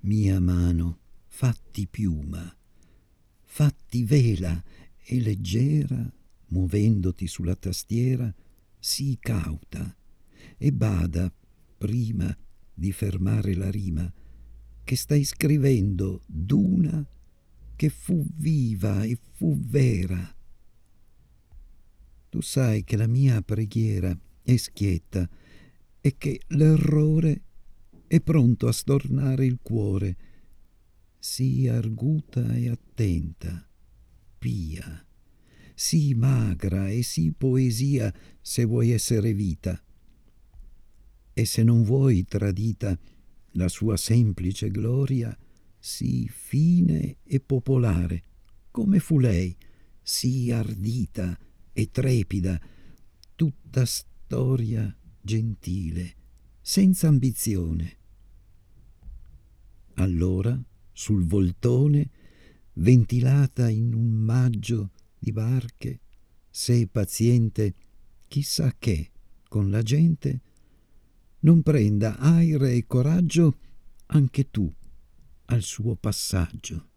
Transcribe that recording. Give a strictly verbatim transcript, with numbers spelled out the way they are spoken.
mia mano, fatti piuma, fatti vela e leggera, muovendoti sulla tastiera, sii cauta e bada, prima di fermare la rima, che stai scrivendo d'una che fu viva e fu vera. Tu sai che la mia preghiera è schietta e che l'errore è pronto a stornare il cuore. Sii arguta e attenta, pia, sii magra e sii poesia se vuoi essere vita. E se non vuoi tradita la sua semplice gloria, sii fine e popolare, come fu lei, sii ardita e trepida, tutta storia gentile, senza ambizione. Allora, sul voltone, ventilata in un maggio di barche, se paziente, chissà che, con la gente, non prenda aire e coraggio anche tu al suo passaggio.